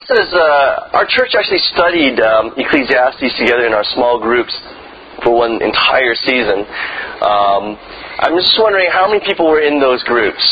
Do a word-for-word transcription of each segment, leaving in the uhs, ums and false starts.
Says, uh, our church actually studied um, Ecclesiastes together in our small groups for one entire season. Um, I'm just wondering how many people were in those groups.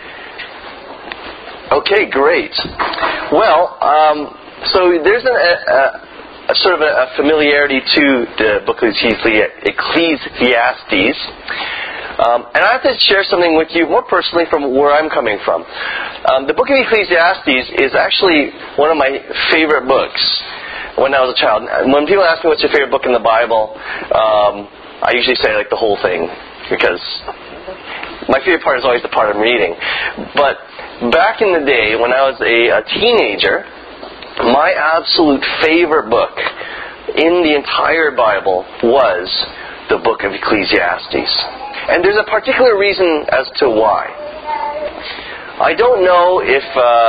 Okay, great. Well, um, so there's a, a, a sort of a, a familiarity to the book of Ecclesiastes. Um, and I have to share something with you more personally from where I'm coming from. Um, the book of Ecclesiastes is actually one of my favorite books when I was a child. When people ask me what's your favorite book in the Bible, um, I usually say like the whole thing, because my favorite part is always the part I'm reading. But back in the day when I was a, a teenager, my absolute favorite book in the entire Bible was the book of Ecclesiastes. And there's a particular reason as to why. I don't know if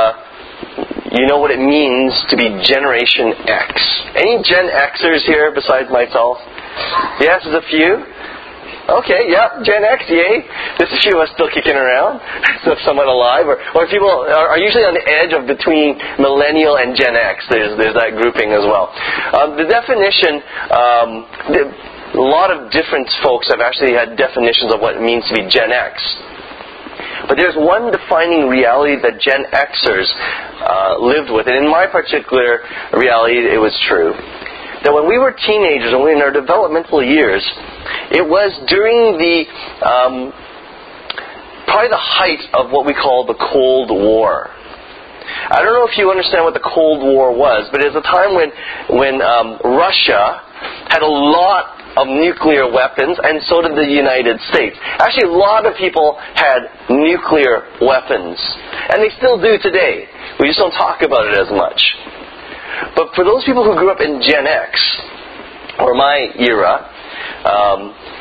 uh, you know what it means to be Generation X. Any Gen Xers here besides myself? Yes, there's a few. Okay, yep, Gen X, yay. There's a few of us still kicking around, so somewhat alive. Or, or people are, are usually on the edge of between Millennial and Gen X. There's, there's that grouping as well. Um, the definition... Um, the, A lot of different folks have actually had definitions of what it means to be Gen X. But there's one defining reality that Gen Xers uh, lived with. And in my particular reality, it was true. That when we were teenagers, when we were in our developmental years, it was during the, um, probably the height of what we call the Cold War. I don't know if you understand what the Cold War was, but it was a time when, when um, Russia had a lot of nuclear weapons, and so did the United States. Actually, a lot of people had nuclear weapons, and they still do today. We just don't talk about it as much. But for those people who grew up in Gen X, or my era, um,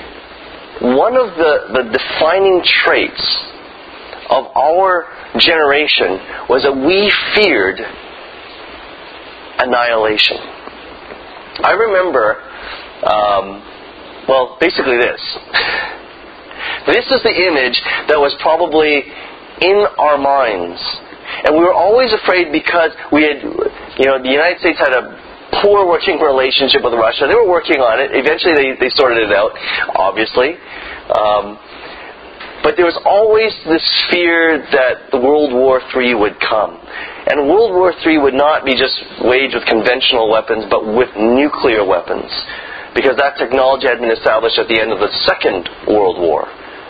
one of the, the defining traits of our generation was that we feared annihilation. I remember Um, well, basically this. This is the image that was probably in our minds. And we were always afraid because we had, you know, the United States had a poor working relationship with Russia. They were working on it. Eventually they, they sorted it out, obviously. Um, but there was always this fear that the World War Three would come. And World War Three would not be just waged with conventional weapons, but with nuclear weapons. Because that technology had been established at the end of the Second World War.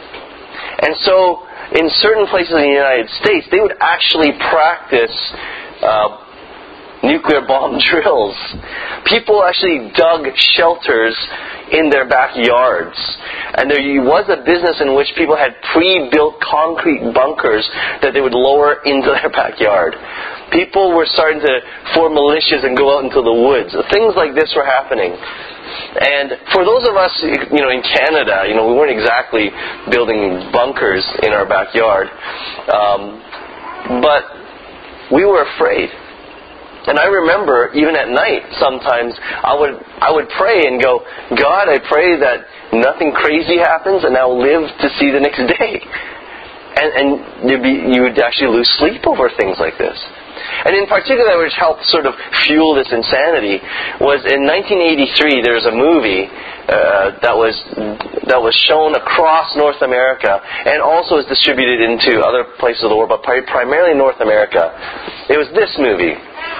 And so, in certain places in the United States, they would actually practice uh, nuclear bomb drills. People actually dug shelters in their backyards. And there was a business in which people had pre-built concrete bunkers that they would lower into their backyard. People were starting to form militias and go out into the woods. Things like this were happening. And for those of us, you know, in Canada, you know, we weren't exactly building bunkers in our backyard, um, but we were afraid. And I remember, even at night, sometimes I would I would pray and go, God, I pray that nothing crazy happens, and I'll live to see the next day. And, and you'd be, you would actually lose sleep over things like this. And in particular, which helped sort of fuel this insanity, was in nineteen eighty-three there was a movie uh, that was that was shown across North America and also was distributed into other places of the world, but primarily North America. It was this movie.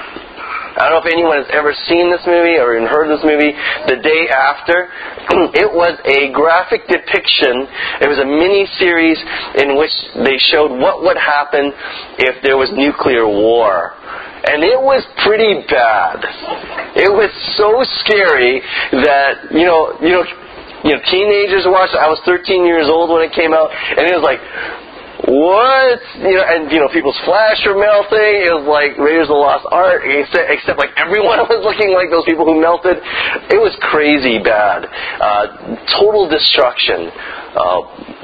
I don't know if anyone has ever seen this movie or even heard of this movie. The Day After. It was a graphic depiction. It was a mini-series in which they showed what would happen if there was nuclear war. And it was pretty bad. It was so scary that, you know, you know, you know, teenagers watched it. I was thirteen years old when it came out, and it was like, what? You know, and, you know, people's flash were melting. It was like Raiders of the Lost Ark, except, except like everyone was looking like those people who melted. It was crazy bad. Uh, total destruction. Uh,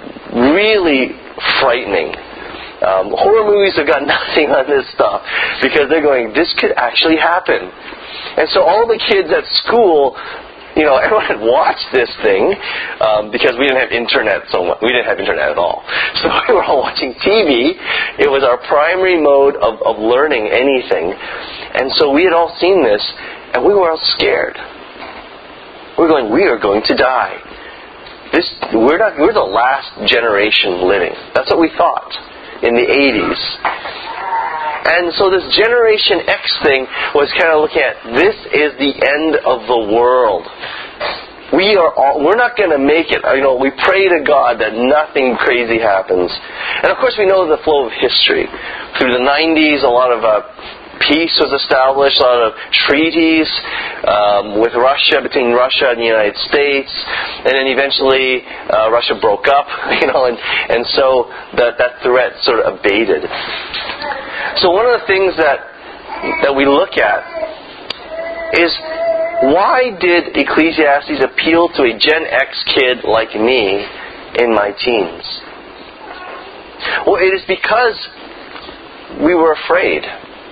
really frightening. Um, horror movies have got nothing on this stuff because they're going, this could actually happen. And so all the kids at school, you know, everyone had watched this thing um, because we didn't have internet so much. We didn't have internet at all. So we were all watching T V. It was our primary mode of, of learning anything. And so we had all seen this, and we were all scared. We were going, we are going to die. This we're not. We're the last generation living. That's what we thought in the eighties. And so this Generation X thing was kind of looking at, this is the end of the world. We are all, we're not going to make it. You know, we pray to God that nothing crazy happens. And of course we know the flow of history. Through the nineties, a lot of uh, peace was established, a lot of treaties um, with Russia, between Russia and the United States, and then eventually uh, Russia broke up, you know, and, and so that, that threat sort of abated. So one of the things that that we look at is, why did Ecclesiastes appeal to a Gen X kid like me in my teens? Well, it is because we were afraid.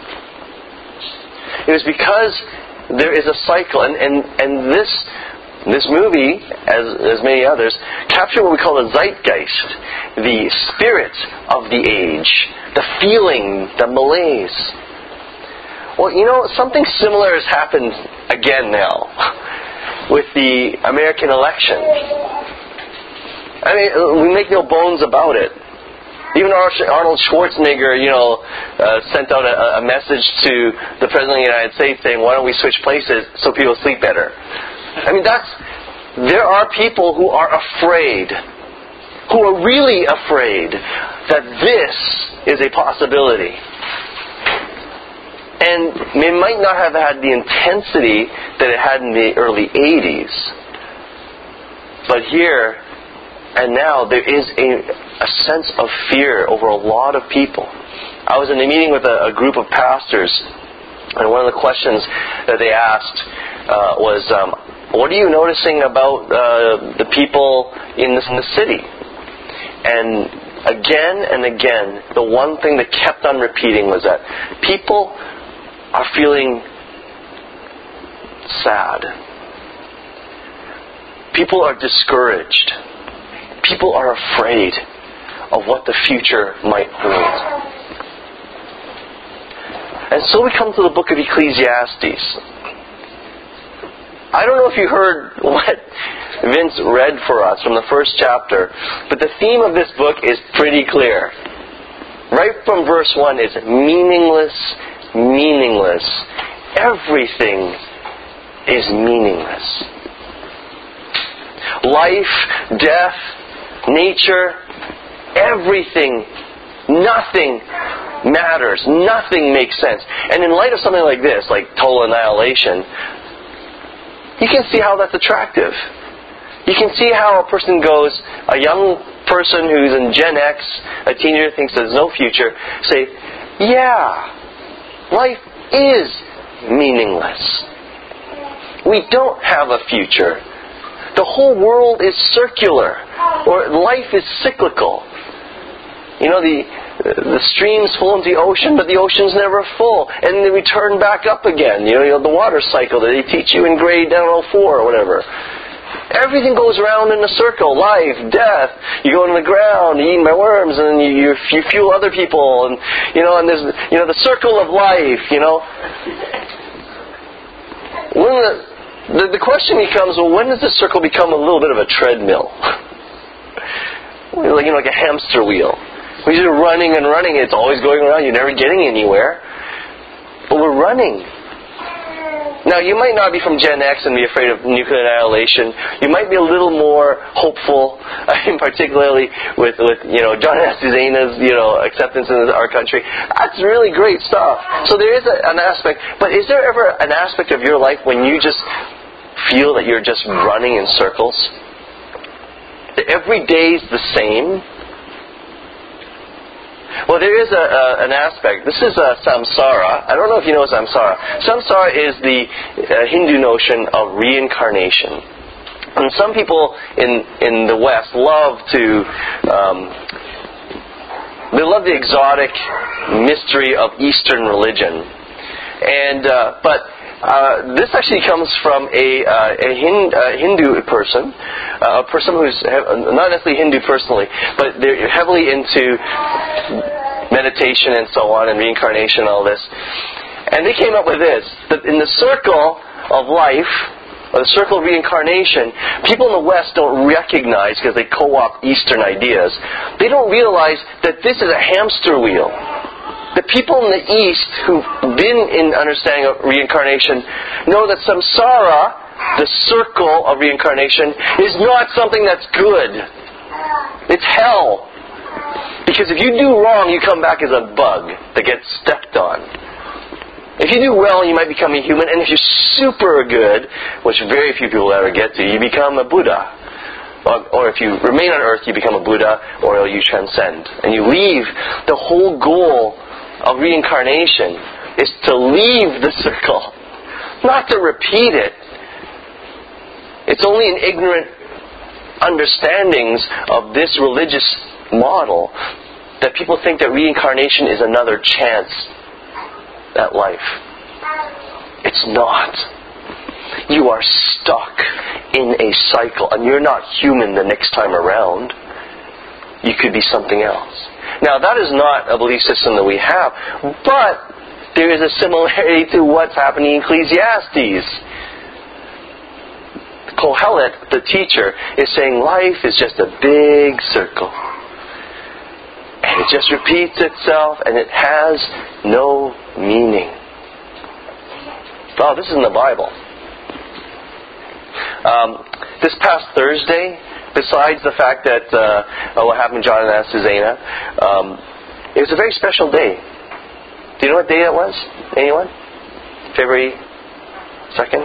It was because there is a cycle, and, and, and this this movie, as, as many others, capture what we call the zeitgeist, the spirit of the age, the feeling, the malaise. Well, you know, something similar has happened again now with the American election. I mean, we make no bones about it. Even Arnold Schwarzenegger, you know, uh, sent out a, a message to the President of the United States saying, why don't we switch places so people sleep better? I mean, that's, there are people who are afraid, who are really afraid that this is a possibility. And it might not have had the intensity that it had in the early eighties. But here and now there is a, a sense of fear over a lot of people. I was in a meeting with a, a group of pastors, and one of the questions that they asked uh, was, um, what are you noticing about uh, the people in, this, in the city? And again and again, the one thing that kept on repeating was that people are feeling sad. People are discouraged. People are afraid of what the future might hold. And so we come to the book of Ecclesiastes. I don't know if you heard what Vince read for us from the first chapter, but the theme of this book is pretty clear. Right from verse one, it's meaningless, meaningless. Everything is meaningless. Life, death, nature, everything, nothing matters. Nothing makes sense. And in light of something like this, like total annihilation, you can see how that's attractive. You can see how a person goes, a young person who's in Gen X, a teenager thinks there's no future, say, yeah, life is meaningless. We don't have a future. The whole world is circular, or life is cyclical. You know, the the streams flow into the ocean, but the ocean's never full, and they return back up again. You know, you know the water cycle that they teach you in grade I don't know four or whatever. Everything goes around in a circle. Life, death. You go into the ground, you eat my worms, and you, you you fuel other people, and you know, and there's you know the circle of life. You know, when the the, the question becomes, well, when does this circle become a little bit of a treadmill? Like you know, like a hamster wheel. We're just running and running. It's always going around. You're never getting anywhere. But we're running. Now, you might not be from Gen X and be afraid of nuclear annihilation. You might be a little more hopeful, I mean, particularly with, with you know, John Astuzena's, you know, acceptance in our country. That's really great stuff. So there is a, an aspect. But is there ever an aspect of your life when you just feel that you're just running in circles? That every day's the same? Well, there is a, a, an aspect. This is a samsara. I don't know if you know samsara. Samsara is the uh, Hindu notion of reincarnation. And some people in in the West love to, um, they love the exotic mystery of Eastern religion. And uh, but Uh, this actually comes from a, uh, a Hin- uh, Hindu person, uh, a person who's he- not necessarily Hindu personally, but they're heavily into meditation and so on, and reincarnation and all this. And they came up with this, that in the circle of life, or the circle of reincarnation, people in the West don't recognize, because they co-opt Eastern ideas, they don't realize that this is a hamster wheel. The people in the East who've been in understanding of reincarnation know that samsara, the circle of reincarnation, is not something that's good. It's hell. Because if you do wrong, you come back as a bug that gets stepped on. If you do well, you might become a human, and if you're super good, which very few people ever get to, you become a Buddha. Or, or if you remain on earth, you become a Buddha, or you transcend. And you leave. The whole goal of reincarnation is to leave the circle, not to repeat it. It's only in ignorant understandings of this religious model that people think that reincarnation is another chance at life. It's not. You are stuck in a cycle, and you're not human the next time around. You could be something else. Now, that is not a belief system that we have, but there is a similarity to what's happening in Ecclesiastes. Kohelet, the teacher, is saying life is just a big circle. And it just repeats itself, and it has no meaning. Oh, this is in the Bible. Um, this past Thursday, besides the fact that uh, what happened to John and Susanna, um, it was a very special day. Do you know what day it was? Anyone? February second?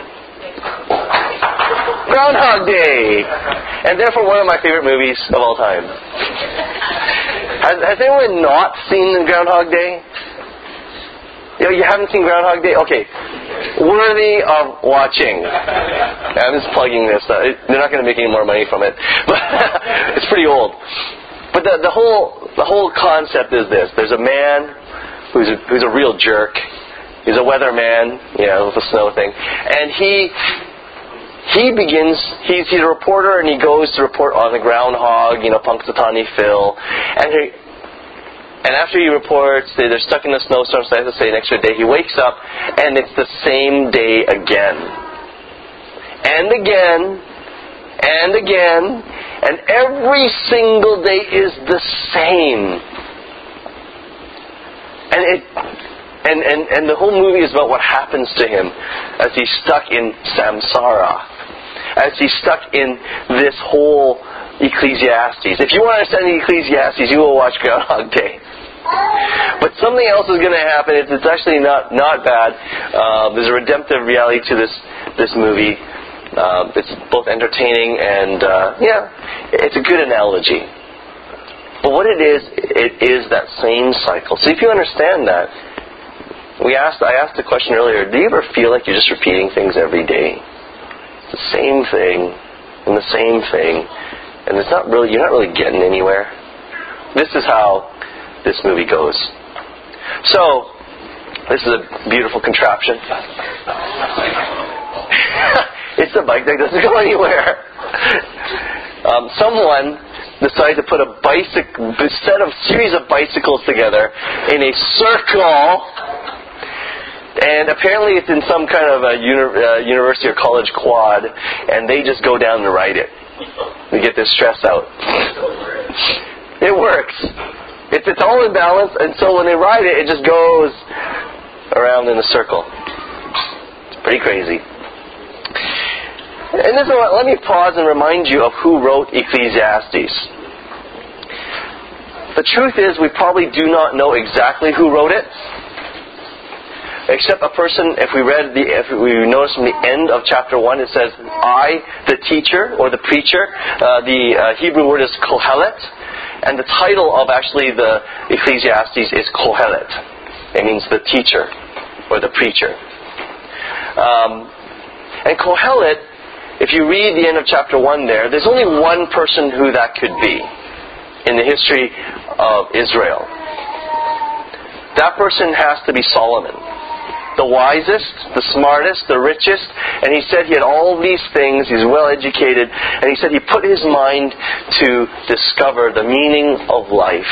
Groundhog Day! And therefore one of my favorite movies of all time. Has, has anyone not seen Groundhog Day? You know, you haven't seen Groundhog Day? Okay. Worthy of watching. I'm just plugging this. Uh, they're not going to make any more money from it. But it's pretty old. But the, the whole the whole concept is this. There's a man who's a, who's a real jerk. He's a weatherman, you know, with the snow thing. And he he begins, he's, he's a reporter, and he goes to report on the groundhog, you know, Punxsutawney Phil. And he, And after he reports, they're stuck in the snowstorm, so they have to stay an extra day. He wakes up, and it's the same day again. And again, and again, and every single day is the same. And it, and, and, and the whole movie is about what happens to him as he's stuck in samsara, as he's stuck in this whole Ecclesiastes. If you want to understand the Ecclesiastes, you will watch Groundhog Day. But something else is going to happen. It's, it's actually not not bad. Uh, there's a redemptive reality to this this movie. Uh, it's both entertaining and uh, yeah, it's a good analogy. But what it is, it is that same cycle. So if you understand that, we asked. I asked the question earlier. Do you ever feel like you're just repeating things every day? It's the same thing and the same thing, and it's not really. You're not really getting anywhere. This is how this movie goes. So, this is a beautiful contraption. It's a bike that doesn't go anywhere. Um, someone decided to put a bicycle, a set of series of bicycles together in a circle, and apparently it's in some kind of a uni- uh, university or college quad, and they just go down to ride it. They get their stress out. It works. It's, it's all in balance, and so when they ride it, it just goes around in a circle. It's pretty crazy. And this is what, let me pause and remind you of who wrote Ecclesiastes. The truth is, we probably do not know exactly who wrote it, except a person. If we read the, if we notice from the end of chapter one, it says, "I, the teacher," or the preacher. Uh, the uh, Hebrew word is Kohelet. And the title of actually the Ecclesiastes is Kohelet. It means the teacher or the preacher. Um, and Kohelet, if you read the end of chapter one there, there's only one person who that could be in the history of Israel. That person has to be Solomon. the wisest, the smartest, the richest, and he said he had all these things, he's well educated, and he said he put his mind to discover the meaning of life.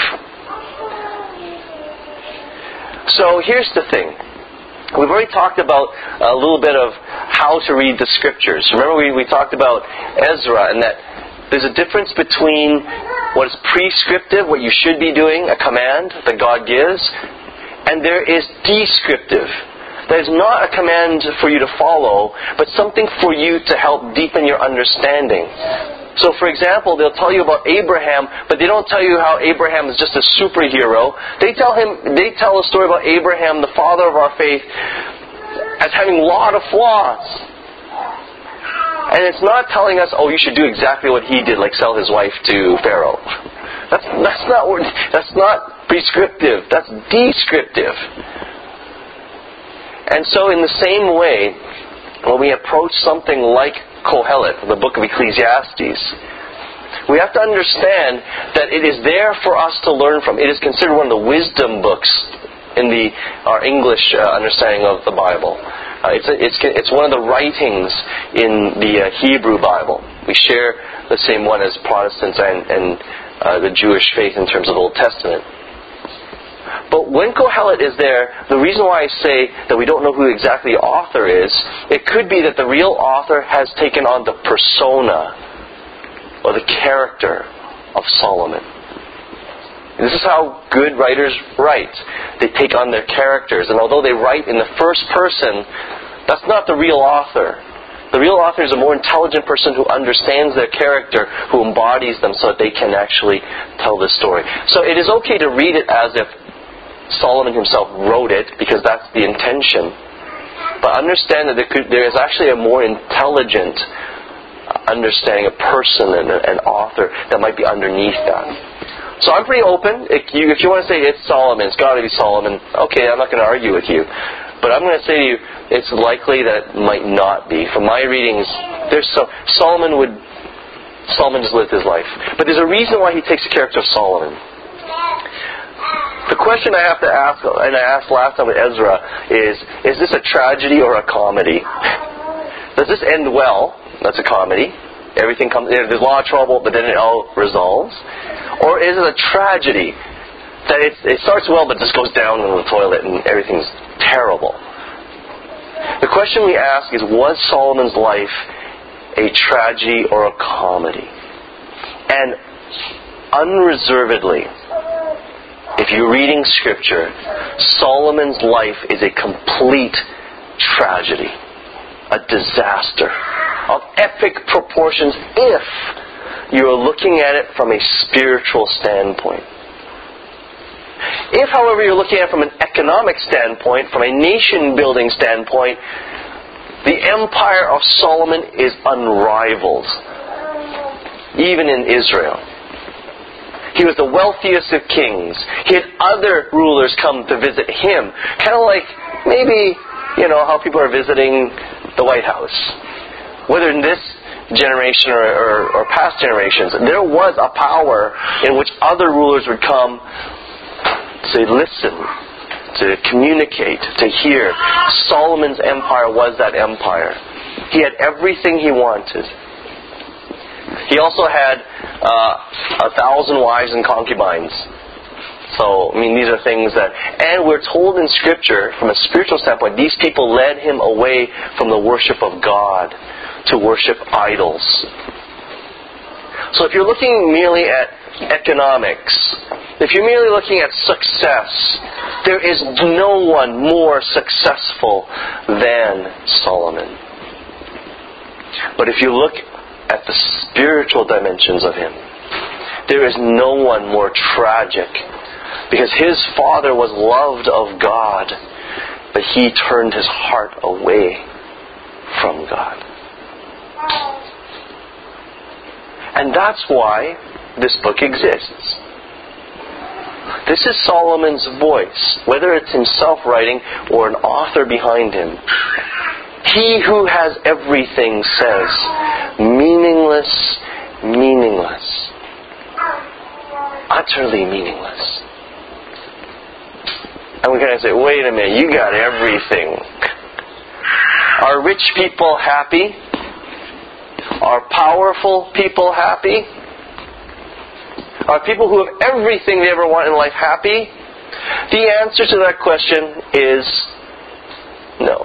So here's the thing. We've already talked about a little bit of how to read the Scriptures. Remember we, we talked about Ezra and that there's a difference between what is prescriptive, what you should be doing, a command that God gives, and there is descriptive. That is not a command for you to follow, but something for you to help deepen your understanding. So, for example, they'll tell you about Abraham, but they don't tell you how Abraham is just a superhero. They tell him, they tell a story about Abraham, the father of our faith, as having a lot of flaws. And it's not telling us, oh, you should do exactly what he did, like sell his wife to Pharaoh. That's that's not that's not prescriptive. That's descriptive. And so, in the same way, when we approach something like Kohelet, the book of Ecclesiastes, we have to understand that it is there for us to learn from. It is considered one of the wisdom books in the our English uh, understanding of the Bible. Uh, it's, a, it's it's one of the writings in the uh, Hebrew Bible. We share the same one as Protestants and, and uh, the Jewish faith in terms of the Old Testament. But when Kohelet is there, the reason why I say that we don't know who exactly the author is, it could be that the real author has taken on the persona or the character of Solomon. This is how good writers write. They take on their characters. And although they write in the first person, that's not the real author. The real author is a more intelligent person who understands their character, who embodies them so that they can actually tell the story. So it is okay to read it as if Solomon himself wrote it, because that's the intention. But understand that there, could, there is actually a more intelligent understanding, a person and a, an author that might be underneath that. So I'm pretty open. If you, if you want to say it's Solomon, it's got to be Solomon, okay, I'm not going to argue with you. But I'm going to say to you, it's likely that it might not be. From my readings, there's so Solomon would Solomon just lived his life. But there's a reason why he takes the character of Solomon. The question I have to ask, and I asked last time with Ezra, is, is this a tragedy or a comedy? Does this end well? That's a comedy. Everything comes, there's a lot of trouble, but then it all resolves. Or is it a tragedy that it, it starts well, but just goes down in the toilet and everything's terrible? The question we ask is, was Solomon's life a tragedy or a comedy? And unreservedly, if you're reading Scripture, Solomon's life is a complete tragedy, a disaster of epic proportions if you're looking at it from a spiritual standpoint. If, however, you're looking at it from an economic standpoint, from a nation-building standpoint, the empire of Solomon is unrivaled, even in Israel. He was the wealthiest of kings. He had other rulers come to visit him. Kind of like maybe, you know, how people are visiting the White House. Whether in this generation or, or, or past generations, there was a power in which other rulers would come to listen, to communicate, to hear. Solomon's empire was that empire. He had everything he wanted. He also had uh, a thousand wives and concubines. So, I mean, these are things that... And we're told in Scripture, from a spiritual standpoint, these people led him away from the worship of God to worship idols. So if you're looking merely at economics, if you're merely looking at success, there is no one more successful than Solomon. But if you look at the spiritual dimensions of him, there is no one more tragic, because his father was loved of God, but he turned his heart away from God. And that's why this book exists. This is Solomon's voice, whether it's himself writing or an author behind him. He who has everything says, meaningless, meaningless, utterly meaningless. And we kind of say, wait a minute, you got everything. Are rich people happy? Are powerful people happy? Are people who have everything they ever want in life happy? The answer to that question is no.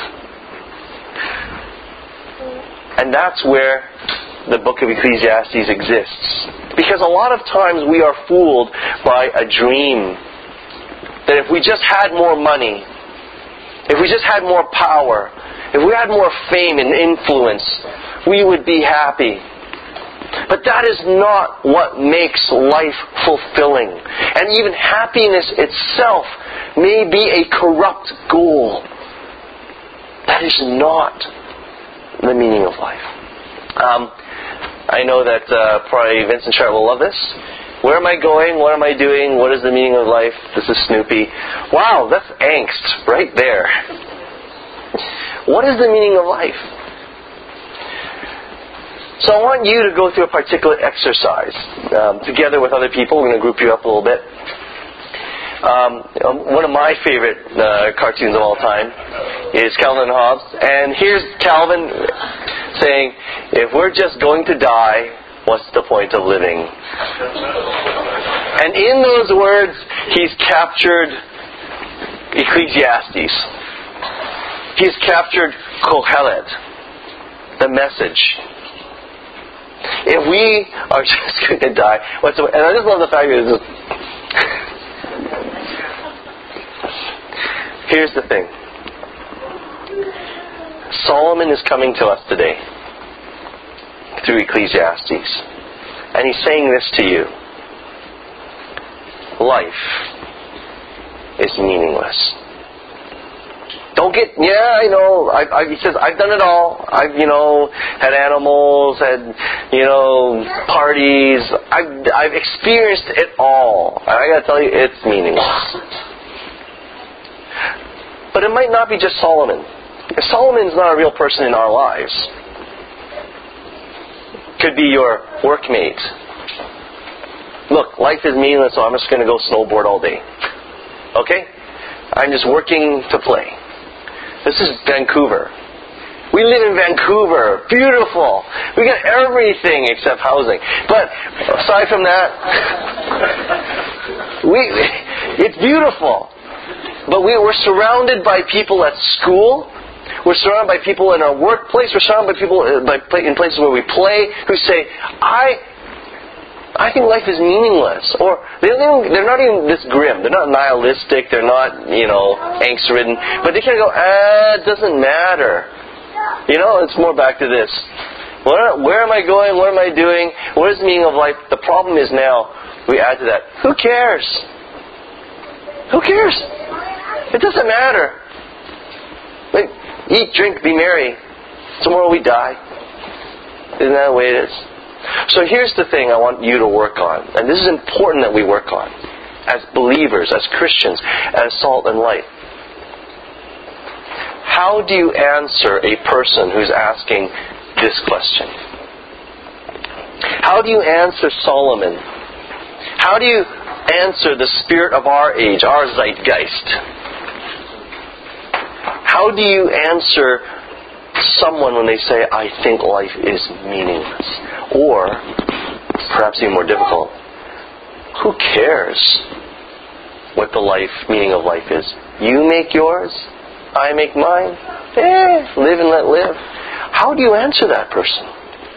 And that's where the book of Ecclesiastes exists. Because a lot of times we are fooled by a dream that if we just had more money, if we just had more power, if we had more fame and influence, we would be happy. But that is not what makes life fulfilling. And even happiness itself may be a corrupt goal. That is not the meaning of life. Um, I know that uh, probably Vince and Charlotte will love this. Where am I going? What am I doing? What is the meaning of life? This is Snoopy. Wow, that's angst right there. What is the meaning of life? So I want you to go through a particular exercise um, together with other people. We're going to group you up a little bit. Um, one of my favorite uh, cartoons of all time is Calvin and Hobbes. And here's Calvin saying, if we're just going to die, what's the point of living? And in those words, he's captured Ecclesiastes. He's captured Kohelet, the message. If we are just going to die, what's the, and I just love the fact that it's just, here's the thing. Solomon is coming to us today through Ecclesiastes. And he's saying this to you. Life is meaningless. Don't get, yeah, I know, I, I, he says, I've done it all. I've, you know, had animals, had, you know, parties. I've, I've experienced it all. And I gotta tell you, it's meaningless. But it might not be just Solomon. Solomon's not a real person in our lives. Could be your workmate. Look, life is meaningless, so I'm just going to go snowboard all day. Okay? I'm just working to play. This is Vancouver. We live in Vancouver. Beautiful. We got everything except housing. But aside from that, we it's beautiful. But we, we're surrounded by people at school. We're surrounded by people in our workplace. We're surrounded by people by, in places where we play who say, I I think life is meaningless. Or they're not even this grim. They're not nihilistic. They're not, you know, angst-ridden. But they kind of go, ah, it doesn't matter. You know, it's more back to this. Where, where am I going? What am I doing? What is the meaning of life? The problem is now, we add to that, who cares? Who cares? It doesn't matter. Like, eat, drink, be merry. Tomorrow we die. Isn't that the way it is? So here's the thing I want you to work on. And this is important that we work on. As believers, as Christians, as salt and light. How do you answer a person who's asking this question? How do you answer Solomon? How do you answer the spirit of our age, our zeitgeist? How do you answer someone when they say, I think life is meaningless? Or, perhaps even more difficult, who cares what the life meaning of life is? You make yours, I make mine. Eh, live and let live. How do you answer that person?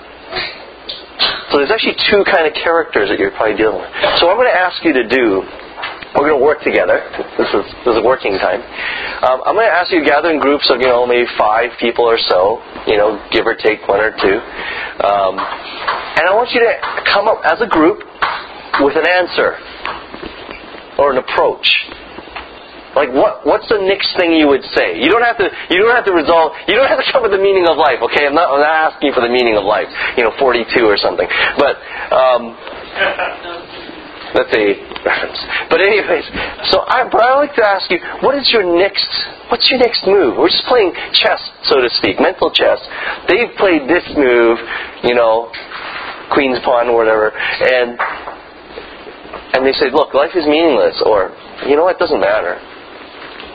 So there's actually two kind of characters that you're probably dealing with. So what I'm going to ask you to do, we're going to work together. This is this is working time. Um, I'm going to ask you to gather in groups of, you know, maybe five people or so, you know, give or take one or two. Um, and I want you to come up as a group with an answer or an approach. Like what? What's the next thing you would say? You don't have to. You don't have to resolve. You don't have to come with the meaning of life. Okay, I'm not. I'm not asking for the meaning of life. You know, forty-two or something. But um, that's a reference. But anyways, so I. But I like to ask you, what is your next? What's your next move? We're just playing chess, so to speak, mental chess. They've played this move, you know, Queen's Pawn or whatever, and and they say, look, life is meaningless, or you know what, it doesn't matter.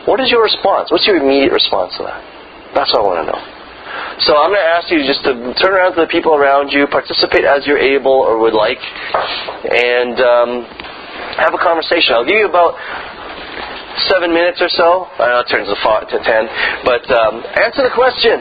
What is your response? What's your immediate response to that? That's what I want to know. So I'm going to ask you just to turn around to the people around you, participate as you're able or would like, and um, have a conversation. I'll give you about seven minutes or so. I know it turns to, five, to ten, but um, answer the question.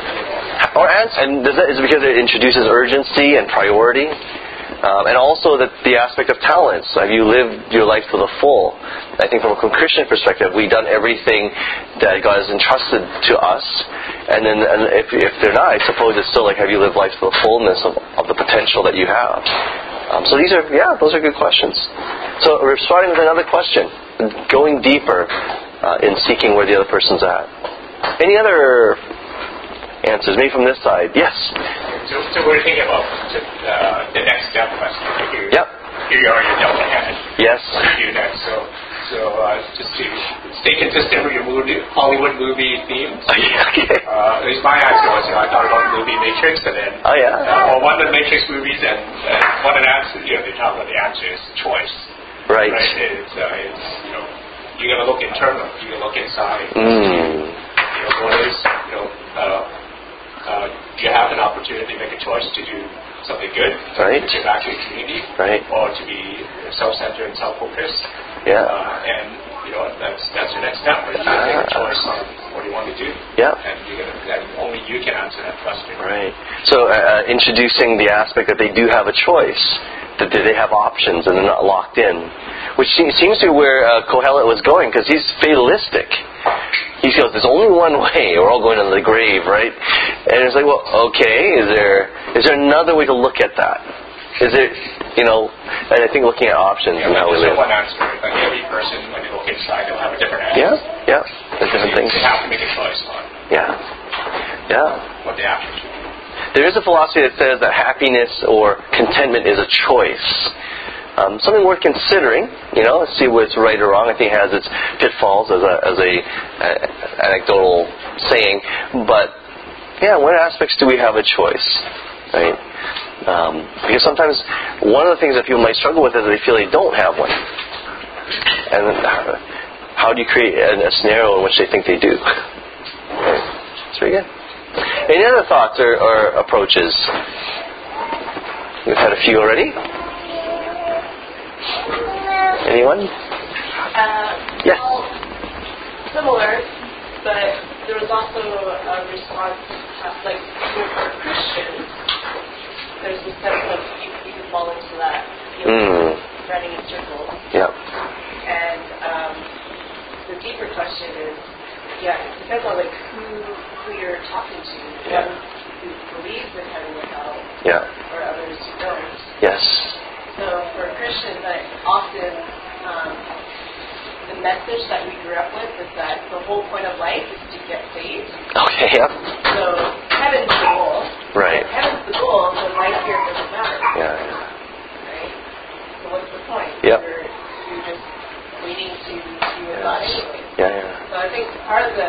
Or answer, and does that, is it because it introduces urgency and priority? Um, and also the, the aspect of talents. Have you lived your life to the full? I think from a Christian perspective, we've done everything that God has entrusted to us. And then and if, if they're not, I suppose it's still like, have you lived life to the fullness of, of the potential that you have? Um, so these are, yeah, those are good questions. So we're starting with another question. Going deeper uh, in seeking where the other person's at. Any other answers? Maybe from this side. Yes? So, so we're thinking about the, uh, the next step question. Here, yep. Here you are, you're dealt a hand. Yes. You do next. So, so uh, just to stay consistent with your movie, Hollywood movie themes. Okay. Uh, at least my answer was, you know, I thought about the movie Matrix, and then oh yeah. Uh, well, one of the Matrix movies, and uh, one of the answers, you know, they talk about the answer is choice. Right. Right. It's, uh, it's you know, you got to look internal. You got to look inside. Mm. You know, what is you know. Uh, Uh, you have an opportunity to make a choice to do something good, right. to give back to your community, right. or to be self-centered and self-focused. Yeah. Uh, and you know that's that's your next step. Right? You uh, make a choice on what you want to do. Yeah. And you gotta, and only you can answer that question. Right. So uh, introducing the aspect that they do have a choice, that they have options and they're not locked in, which seems to be where uh, Kohelet was going, because he's fatalistic. He goes, there's only one way. We're all going to the grave, right? And it's like, well, okay, is there is there another way to look at that? Is it, you know, and I think looking at options yeah, and how we live. There's no one answer. Like every person, when they look inside, they'll have a different answer. Yeah, yeah. There's different they, things. They have to make a choice on yeah. Yeah. what they actually do. There is a philosophy that says that happiness or contentment is a choice. Um, something worth considering, you know, let's see what's right or wrong. I think it has its pitfalls as a as a, a anecdotal saying, but yeah, what aspects do we have a choice, right? Um, because sometimes one of the things that people might struggle with is they feel they don't have one, and then how do you create a, a scenario in which they think they do? Right. That's very good. Any other thoughts or, or approaches? We've had a few already. Anyone? Uh, yes. Well, similar, but there was also a response, like, for Christians, there's this sense of you, you can fall into that, you know, mm. running in circles. Yeah. And um, the deeper question is, yeah, it depends on, like, who, who you're talking to. Yeah. Ones who believe in heaven and hell, yeah. or others who don't. Yes. So for Christians, I often, um, the message that we grew up with is that the whole point of life is to get saved. Okay, yep. So heaven's the goal. Right. If heaven's the goal, then life here doesn't matter. Yeah, yeah. Right? So what's the point? Yep. You're, you're just waiting to be with God anyway. Yeah, yeah. So I think part of the,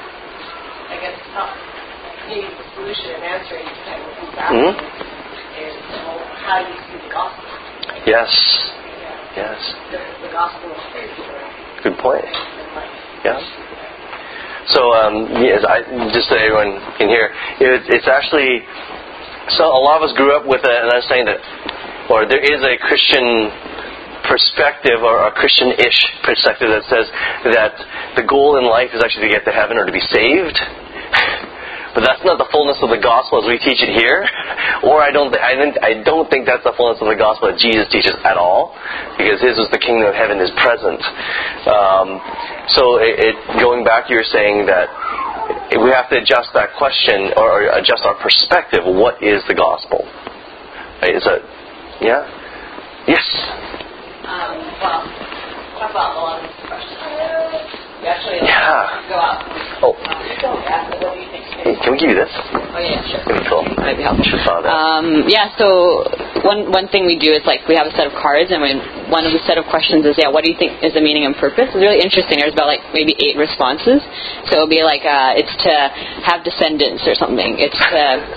I guess, not maybe the solution and answering to kind of who's asking mm-hmm. is, well, how do you see the gospel? Yes. Yeah. Yes. The, the gospel of faith. Good point. Yeah. So, um, yes, I, just so everyone can hear, it, it's actually, so a lot of us grew up with a, an understanding that, or there is a Christian perspective or a Christian-ish perspective that says that the goal in life is actually to get to heaven or to be saved. But that's not the fullness of the gospel as we teach it here, or I don't, th- I, think, I don't think that's the fullness of the gospel that Jesus teaches at all, because His is the kingdom of heaven is present. Um, so, it, it, going back, you were saying that we have to adjust that question or, or adjust our perspective. What is the gospel? Right, is that, yeah, yes. Um, well, talk about a lot of these questions. We actually like, yeah. go out. Oh. Um, you don't ask, but what do you think? Hey, can we give you this? Oh, yeah, sure. That'd be cool. Might be helpful. Um, yeah, so one one thing we do is like we have a set of cards, and when one of the set of questions is, yeah, what do you think is the meaning and purpose? It's really interesting. There's about like maybe eight responses. So it'll be like, uh, it's to have descendants or something. It's to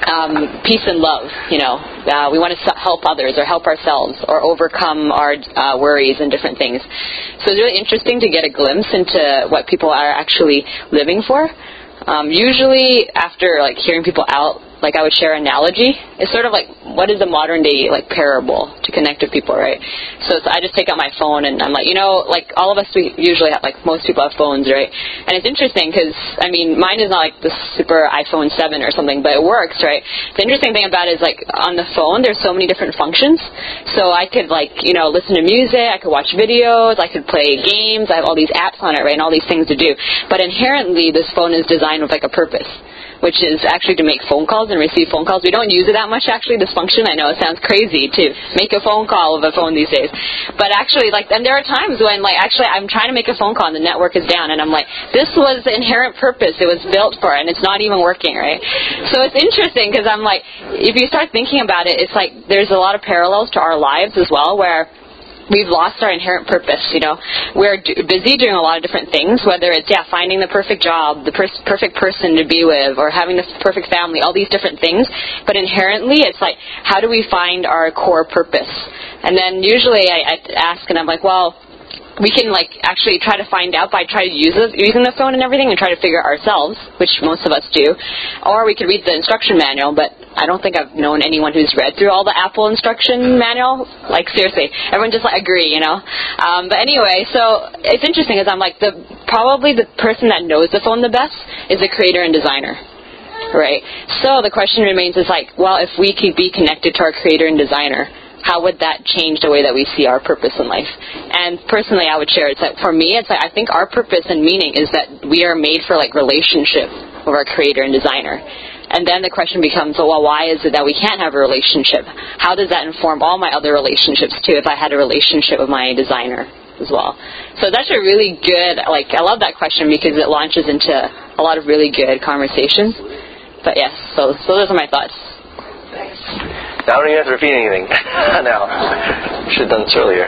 um, peace and love, you know. Uh, we want to help others or help ourselves or overcome our uh, worries and different things. So it's really interesting to get a glimpse into what people are actually living for. Um, usually after like hearing people out, like I would share an analogy. It's sort of like, what is the modern day like parable to connect with people, right? So, so I just take out my phone and I'm like, you know, like all of us, we usually have, like most people have phones, right? And it's interesting because, I mean, mine is not like the super iPhone seven or something, but it works, right? The interesting thing about it is like on the phone, there's so many different functions. So I could like, you know, listen to music, I could watch videos, I could play games, I have all these apps on it, right? And all these things to do. But inherently, this phone is designed with like a purpose, which is actually to make phone calls and receive phone calls. We don't use it that much, actually, this function. I know it sounds crazy to make a phone call with a phone these days. But actually, like, and there are times when, like, actually I'm trying to make a phone call and the network is down, and I'm like, this was the inherent purpose it was built for, and it's not even working, right? So it's interesting because I'm like, if you start thinking about it, it's like there's a lot of parallels to our lives as well, where we've lost our inherent purpose, you know. We're d- busy doing a lot of different things, whether it's, yeah, finding the perfect job, the per- perfect person to be with, or having the perfect family, all these different things. But inherently, it's like, how do we find our core purpose? And then usually I, I ask, and I'm like, well, we can like actually try to find out by trying to use it, using the phone and everything and try to figure it ourselves, which most of us do. Or we could read the instruction manual, but I don't think I've known anyone who's read through all the Apple instruction manual. Like, seriously, everyone just like agree, you know. Um, but anyway, so it's interesting because I'm like, the probably the person that knows the phone the best is the creator and designer. Right? So the question remains is like, well, if we could be connected to our creator and designer, how would that change the way that we see our purpose in life? And personally, I would share it's that for me, it's like I think our purpose and meaning is that we are made for like relationship with our creator and designer. And then the question becomes, well, why is it that we can't have a relationship? How does that inform all my other relationships too if I had a relationship with my designer as well? So that's a really good, like, I love that question because it launches into a lot of really good conversations. But yes, so so those are my thoughts. Thanks. I don't even have to repeat anything now. Should have done this earlier.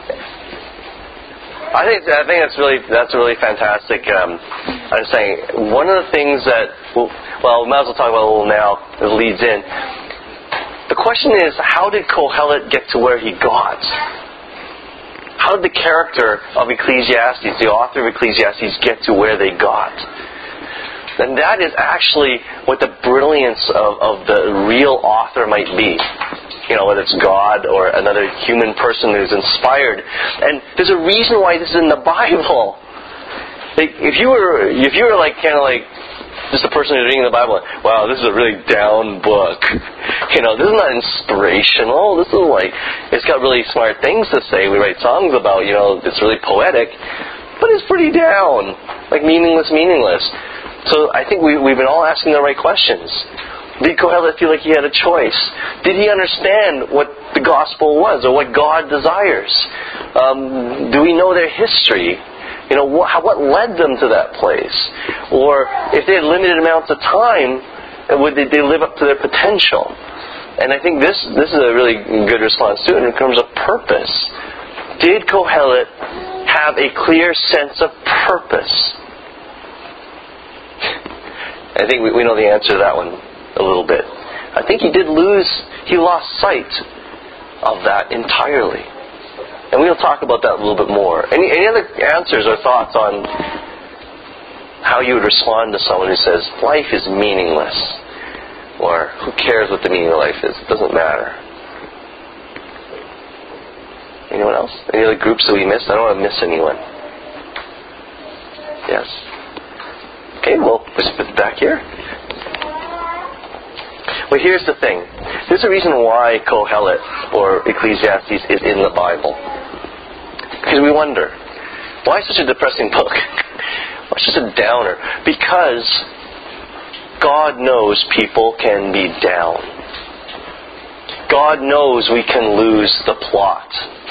I think I think that's really that's a really fantastic. Um, I'm saying one of the things that well, well, we might as well talk about it a little now. It leads in. The question is, how did Kohelet get to where he got? How did the character of Ecclesiastes, the author of Ecclesiastes, get to where they got? And that is actually what the brilliance of, of the real author might be. You know, whether it's God or another human person who's inspired. And there's a reason why this is in the Bible. Like, if you were, if you were like kind of like just a person who's reading the Bible, wow, this is a really down book. You know, this is not inspirational. This is like, it's got really smart things to say. We write songs about, you know, it's really poetic, but it's pretty down, like meaningless, meaningless. So I think we, we've been all asking the right questions. Did Kohelet feel like he had a choice? Did he understand what the gospel was or what God desires? Um, do we know their history? You know, what, what led them to that place? Or if they had limited amounts of time, would they, they live up to their potential? And I think this this is a really good response to it in terms of purpose. Did Kohelet have a clear sense of purpose? I think we, we know the answer to that one a little bit. I think he did lose, he lost sight of that entirely. And we'll talk about that a little bit more. Any, any other answers or thoughts on how you would respond to someone who says, life is meaningless? Or, who cares what the meaning of life is? It doesn't matter. Anyone else? Any other groups that we missed? I don't want to miss anyone. Yes? Okay, well, let's put it back here. Well, here's the thing. There's a reason why Kohelet, or Ecclesiastes, is in the Bible. Because we wonder, why such a depressing book? Why such a downer? Because God knows people can be down. God knows we can lose the plot.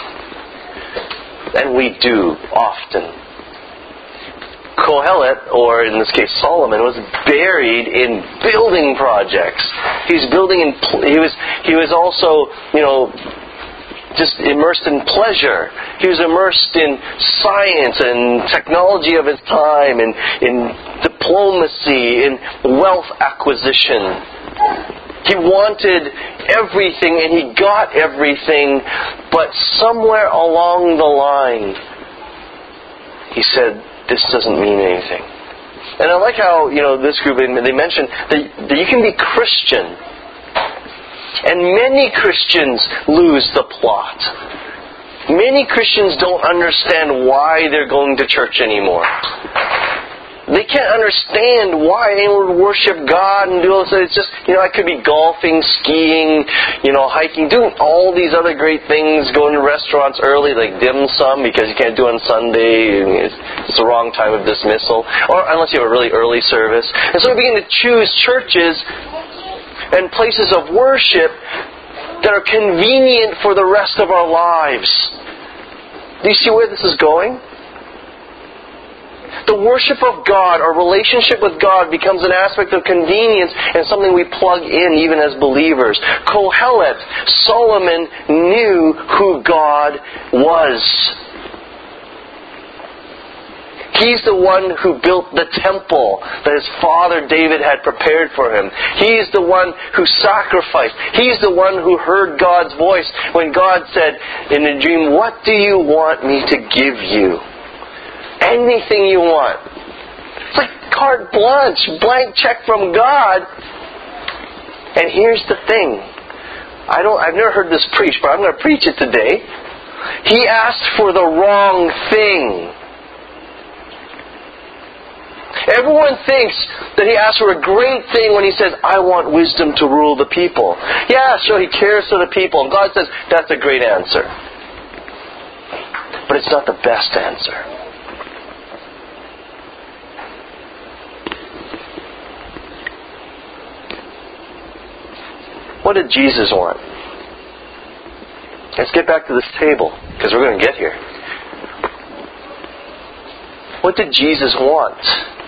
And we do, often. Kohelet, or in this case Solomon, was buried in building projects. He was building in. He was. He was also, you know, just immersed in pleasure. He was immersed in science and technology of his time, and in diplomacy, in wealth acquisition. He wanted everything and he got everything, but somewhere along the line, he said, this doesn't mean anything. And I like how, you know, this group, they mentioned that, that you can be Christian, and many Christians lose the plot. Many Christians don't understand why they're going to church anymore. They can't understand why anyone would worship God and do all this. It's just, you know, I could be golfing, skiing, you know, hiking, doing all these other great things, going to restaurants early like dim sum because you can't do it on Sunday. And it's, it's the wrong time of dismissal, or unless you have a really early service. And so we begin to choose churches and places of worship that are convenient for the rest of our lives. Do you see where this is going? The worship of God, our relationship with God, becomes an aspect of convenience and something we plug in even as believers. Kohelet, Solomon knew who God was. He's the one who built the temple that his father David had prepared for him. He's the one who sacrificed. He's the one who heard God's voice when God said in a dream, "What do you want me to give you?" Anything you want. It's like carte blanche, blank check from God. And here's the thing. I don't, I've never heard this preached, but I'm going to preach it today. He asked for the wrong thing. Everyone thinks that he asked for a great thing when he says, "I want wisdom to rule the people." Yeah, sure, he cares for the people. And God says, that's a great answer. But it's not the best answer. What did Jesus want? Let's get back to this table, because we're going to get here. What did Jesus want?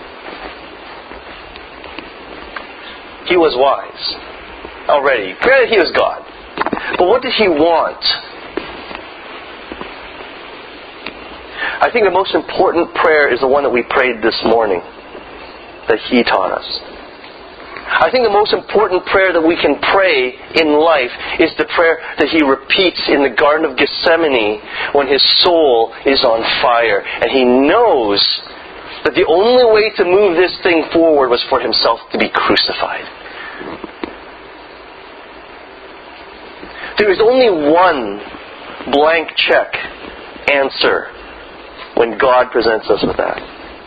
He was wise. Already. Granted, he was God. But what did he want? I think the most important prayer is the one that we prayed this morning, that he taught us. I think the most important prayer that we can pray in life is the prayer that he repeats in the Garden of Gethsemane when his soul is on fire. And he knows that the only way to move this thing forward was for himself to be crucified. There is only one blank check answer when God presents us with that.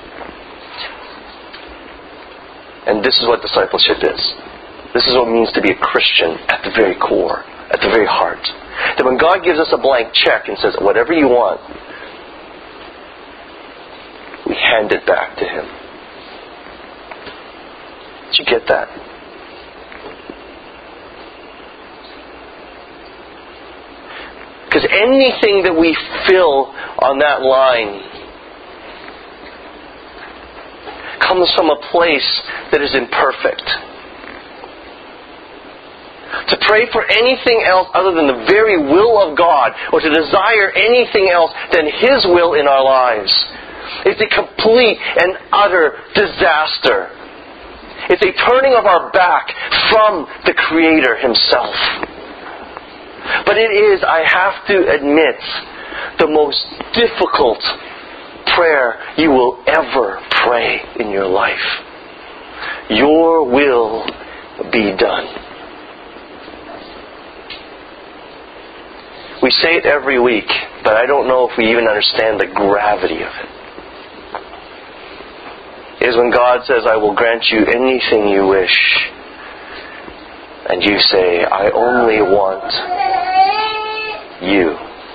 And this is what discipleship is. This is what it means to be a Christian at the very core, at the very heart. That when God gives us a blank check and says, "Whatever you want," we hand it back to him. Did you get that? Because anything that we fill on that line comes from a place that is imperfect. To pray for anything else other than the very will of God, or to desire anything else than his will in our lives, is a complete and utter disaster. It's a turning of our back from the Creator himself. But it is, I have to admit, the most difficult prayer you will ever pray in your life. Your will be done. We say it every week, but I don't know if we even understand the gravity of it. It is when God says, "I will grant you anything you wish," and you say, "I only want you.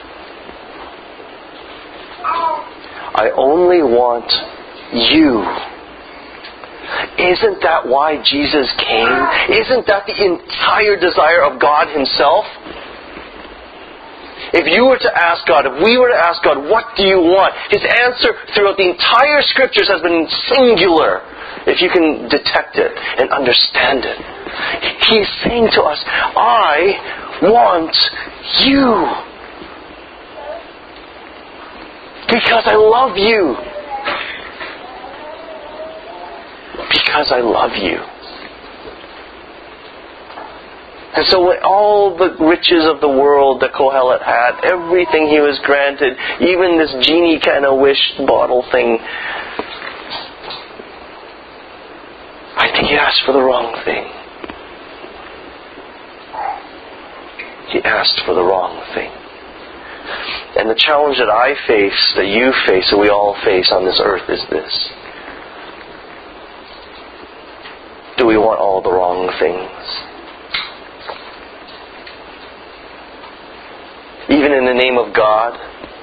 I only want you." Isn't that why Jesus came? Isn't that the entire desire of God himself? If you were to ask God, if we were to ask God, "What do you want?" his answer throughout the entire Scriptures has been singular, if you can detect it and understand it. He's saying to us, "I want you. Because I love you. Because I love you." And so when all the riches of the world that Kohelet had, everything he was granted, even this genie kind of wish bottle thing, I think he asked for the wrong thing. He asked for the wrong thing. And the challenge that I face, that you face, that we all face on this earth is this. Do we want all the wrong things? Even in the name of God?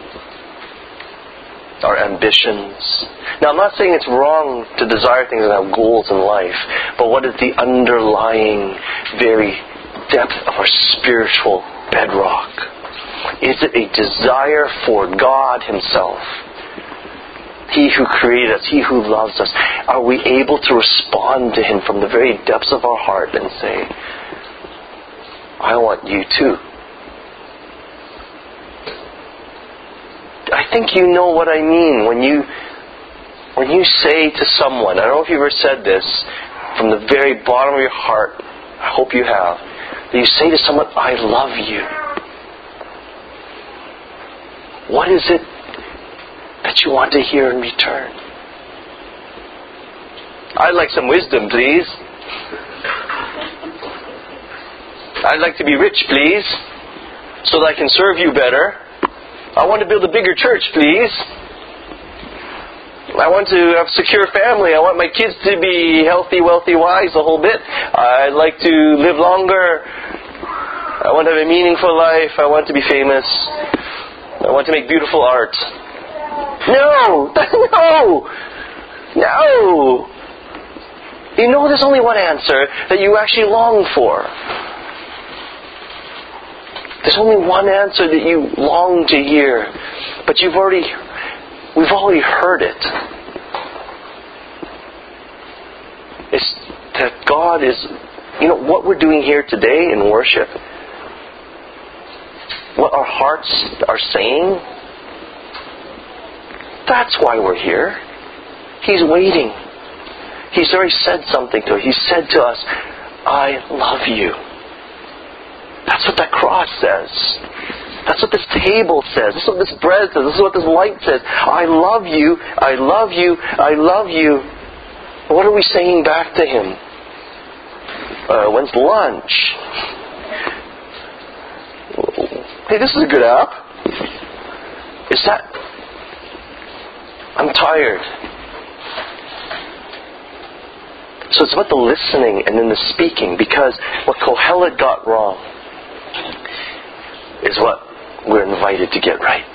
Our ambitions. Now, I'm not saying it's wrong to desire things and have goals in life, but what is the underlying very depth of our spiritual bedrock? Is it a desire for God Himself? He who created us, He who loves us. Are we able to respond to Him from the very depths of our heart and say, I want you too? I think you know what I mean when you when you say to someone, I don't know if you've ever said this, from the very bottom of your heart, I hope you have, that you say to someone, I love you. What is it that you want to hear in return? I'd like some wisdom, please. I'd like to be rich, please, so that I can serve you better. I want to build a bigger church, please. I want to have a secure family. I want my kids to be healthy, wealthy, wise, the whole bit. I'd like to live longer. I want to have a meaningful life. I want to be famous. I want to make beautiful art. No! No! No! You know there's only one answer that you actually long for. There's only one answer that you long to hear. But you've already, we've already heard it. It's that God is, you know, what we're doing here today in worship, what our hearts are saying, that's why we're here. He's waiting. He's already said something to us. He said to us, I love you. That's what that cross says. That's what this table says. This is what this bread says. This is what this light says. I love you. I love you. I love you. What are we saying back to Him? Uh, when's lunch? Hey, this is a good app. Is that... I'm tired. So it's about the listening and then the speaking, because what Kohelet got wrong is what we're invited to get right.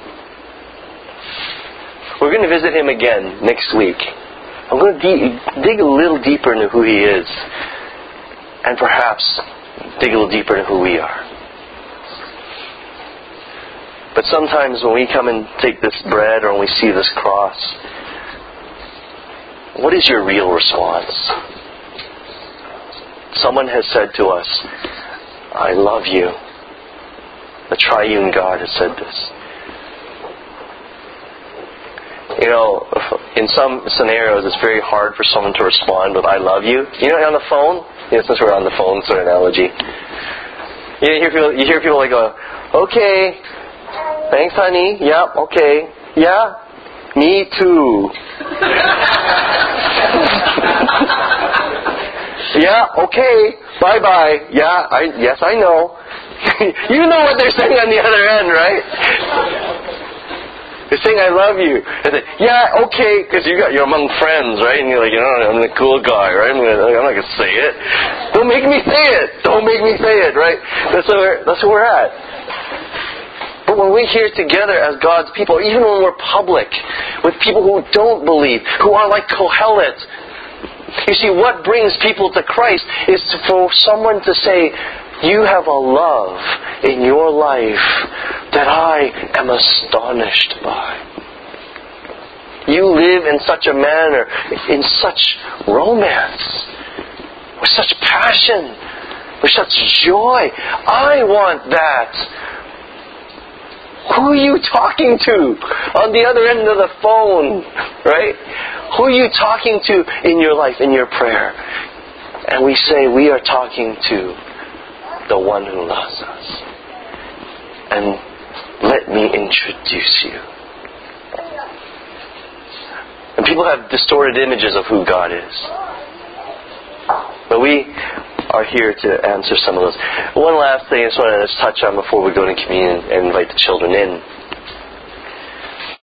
We're going to visit him again next week. I'm going to de- dig a little deeper into who he is, and perhaps dig a little deeper into who we are. But sometimes when we come and take this bread or when we see this cross, what is your real response? Someone has said to us, I love you. The triune God has said this. You know, in some scenarios it's very hard for someone to respond with I love you. You know, on the phone, you know, since we're on the phone sort of analogy, you hear people, you hear people like go, okay, thanks honey, yeah, okay, yeah, me too. Yeah, okay, bye bye, yeah, I, yes I know. You know what they're saying on the other end, right? They're saying, I love you. And they, yeah, okay, because you got, you're among friends, right? And you're like, you know, I'm the cool guy, right? I'm, gonna, I'm not going to say it. Don't make me say it. Don't make me say it, right? That's where we're, that's where we're at. But when we're here together as God's people, even when we're public, with people who don't believe, who are like Kohelet, you see, what brings people to Christ is for someone to say, you have a love in your life that I am astonished by. You live in such a manner, in such romance, with such passion, with such joy. I want that. Who are you talking to on the other end of the phone, right? Who are you talking to in your life, in your prayer? And we say, we are talking to the one who loves us. And let me introduce you. And people have distorted images of who God is. But we are here to answer some of those. One last thing I just want to touch on before we go to communion and invite the children in.